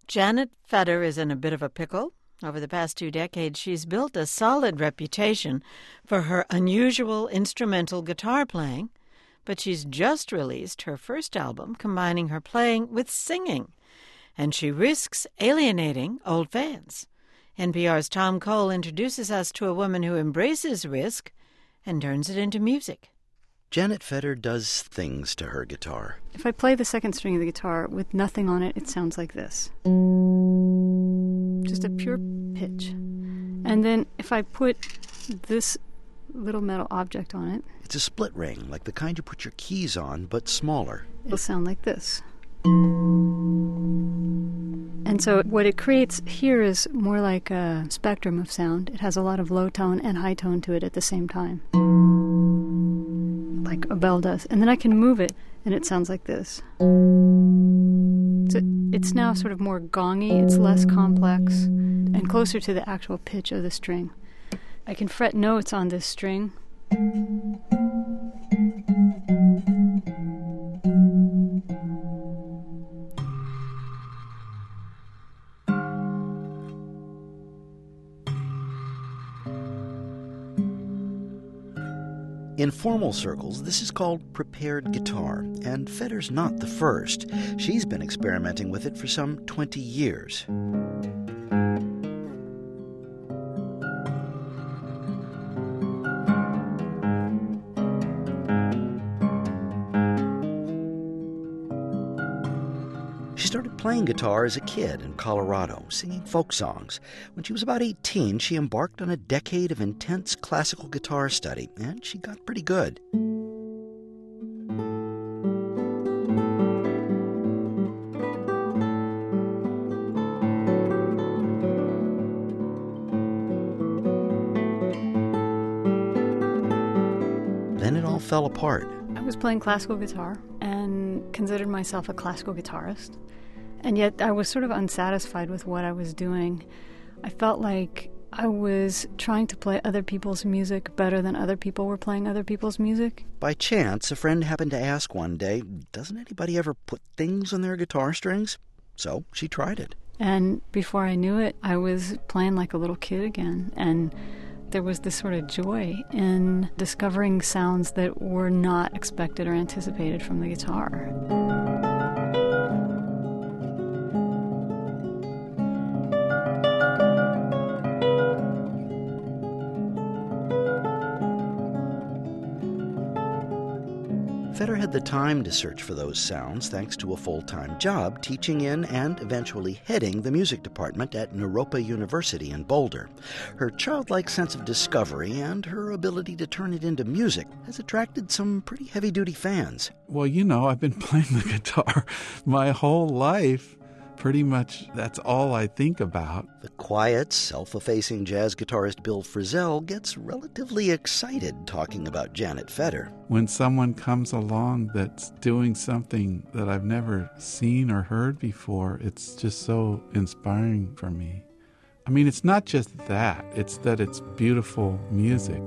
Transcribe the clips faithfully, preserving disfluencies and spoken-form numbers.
Janet Fetter is in a bit of a pickle. Over the past two decades, she's built a solid reputation for her unusual instrumental guitar playing, but she's just released her first album combining her playing with singing, and she risks alienating old fans. N P R's Tom Cole introduces us to a woman who embraces risk and turns it into music. Janet Fetter does things to her guitar. If I play the second string of the guitar with nothing on it, it sounds like this. Just a pure pitch. And then if I put this little metal object on it... It's a split ring, like the kind you put your keys on, but smaller. It'll sound like this. And so what it creates here is more like a spectrum of sound. It has a lot of low tone and high tone to it at the same time, like a bell does. And then I can move it, and it sounds like this. So it's now sort of more gongy, it's less complex, and closer to the actual pitch of the string. I can fret notes on this string. In formal circles, this is called prepared guitar, and Fetter's not the first. She's been experimenting with it for some twenty years. She started playing guitar as a kid in Colorado, singing folk songs. When she was about eighteen, she embarked on a decade of intense classical guitar study, and she got pretty good. Then it all fell apart. I was playing classical guitar and considered myself a classical guitarist. And yet I was sort of unsatisfied with what I was doing. I felt like I was trying to play other people's music better than other people were playing other people's music. By chance, a friend happened to ask one day, doesn't anybody ever put things on their guitar strings? So she tried it. And before I knew it, I was playing like a little kid again. And there was this sort of joy in discovering sounds that were not expected or anticipated from the guitar. Fetter had the time to search for those sounds thanks to a full-time job teaching in and eventually heading the music department at Naropa University in Boulder. Her childlike sense of discovery and her ability to turn it into music has attracted some pretty heavy-duty fans. Well, you know, I've been playing the guitar my whole life. Pretty much that's all I think about. The quiet, self-effacing jazz guitarist Bill Frisell gets relatively excited talking about Janet Fetter. When someone comes along that's doing something that I've never seen or heard before, it's just so inspiring for me. I mean, it's not just that, it's that it's beautiful music.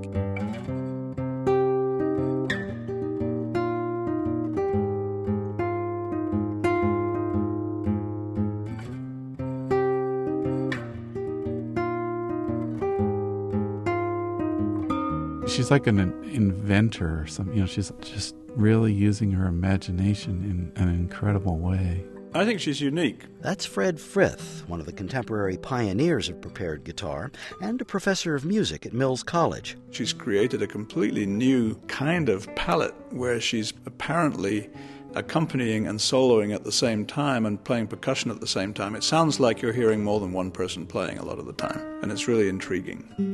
She's like an inventor or something. You know, she's just really using her imagination in an incredible way. I think she's unique. That's Fred Frith, one of the contemporary pioneers of prepared guitar and a professor of music at Mills College. She's created a completely new kind of palette where she's apparently accompanying and soloing at the same time and playing percussion at the same time. It sounds like you're hearing more than one person playing a lot of the time, and it's really intriguing.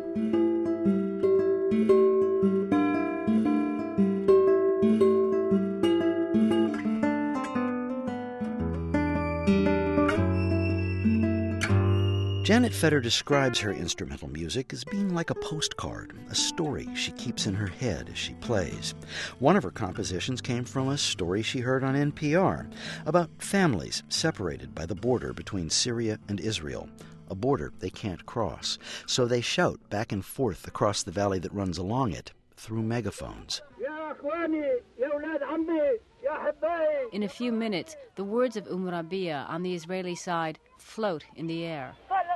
Janet Fetter describes her instrumental music as being like a postcard, a story she keeps in her head as she plays. One of her compositions came from a story she heard on N P R about families separated by the border between Syria and Israel, a border they can't cross. So they shout back and forth across the valley that runs along it through megaphones. In a few minutes, the words of Umm Rabia on the Israeli side float in the air.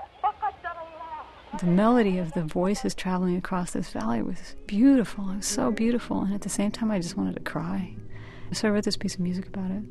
The melody of the voices traveling across this valley was beautiful. It was so beautiful, and at the same time I just wanted to cry. So I wrote this piece of music about it.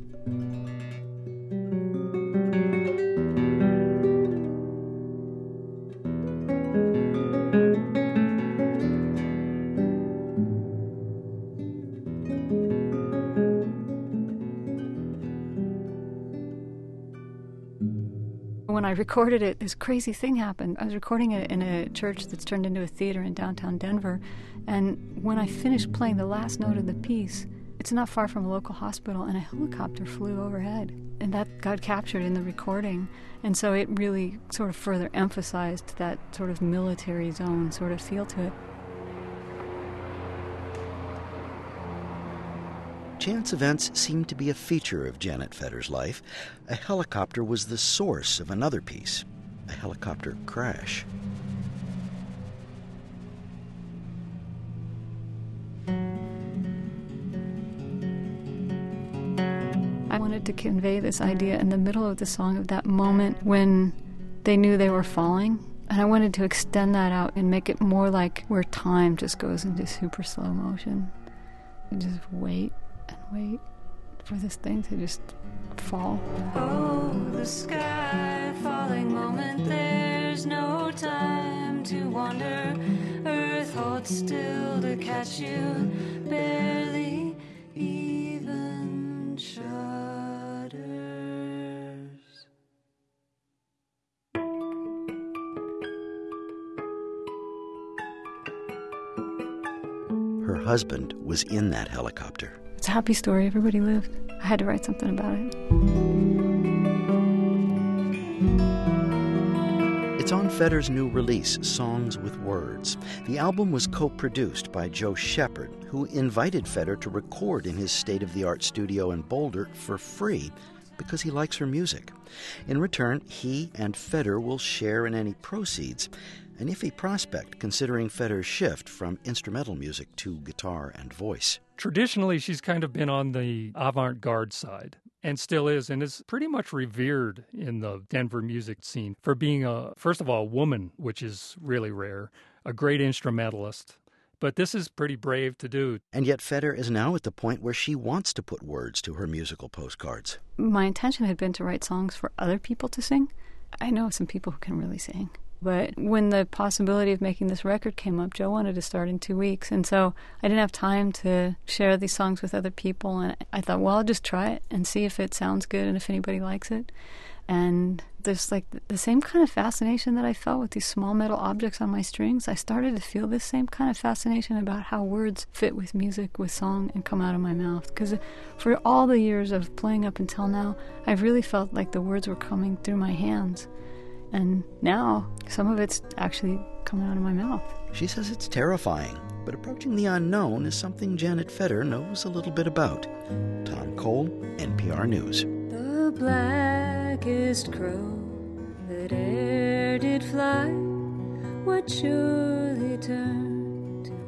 When I recorded it, this crazy thing happened. I was recording it in a church that's turned into a theater in downtown Denver, and when I finished playing the last note of the piece, it's not far from a local hospital, and a helicopter flew overhead, and that got captured in the recording, and so it really sort of further emphasized that sort of military zone sort of feel to it. Chance events seemed to be a feature of Janet Fetter's life. A helicopter was the source of another piece, a helicopter crash. I wanted to convey this idea in the middle of the song of that moment when they knew they were falling. And I wanted to extend that out and make it more like where time just goes into super slow motion. And just wait and wait for this thing to just fall. Oh, the sky falling moment, there's no time to wander. Earth holds still to catch you, barely even shudders. Her husband was in that helicopter. It's a happy story. Everybody lived. I had to write something about it. It's on Fetter's new release, Songs with Words. The album was co-produced by Joe Shepard, who invited Fetter to record in his state-of-the-art studio in Boulder for free because he likes her music. In return, he and Fetter will share in any proceeds, an iffy prospect considering Fetter's shift from instrumental music to guitar and voice. Traditionally, she's kind of been on the avant-garde side, and still is, and is pretty much revered in the Denver music scene for being, a first of all, a woman, which is really rare, a great instrumentalist. But this is pretty brave to do. And yet Fetter is now at the point where she wants to put words to her musical postcards. My intention had been to write songs for other people to sing. I know some people who can really sing. But when the possibility of making this record came up, Joe wanted to start in two weeks. And so I didn't have time to share these songs with other people. And I thought, well, I'll just try it and see if it sounds good and if anybody likes it. And there's like the same kind of fascination that I felt with these small metal objects on my strings. I started to feel this same kind of fascination about how words fit with music, with song, and come out of my mouth. Because for all the years of playing up until now, I've really felt like the words were coming through my hands. And now, some of it's actually coming out of my mouth. She says it's terrifying, but approaching the unknown is something Janet Fetter knows a little bit about. Tom Cole, N P R News. The blackest crow that e'er did fly would surely turn to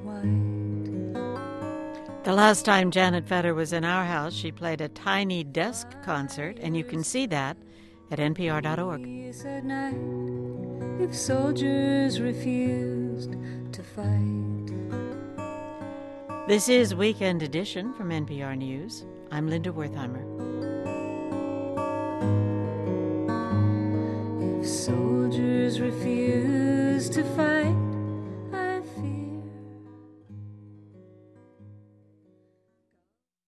white. The last time Janet Fetter was in our house, she played a tiny desk concert, and you can see that at N P R dot org. At night, if soldiers refused to fight. This is Weekend Edition from N P R News. I'm Linda Wertheimer. If soldiers refused to fight.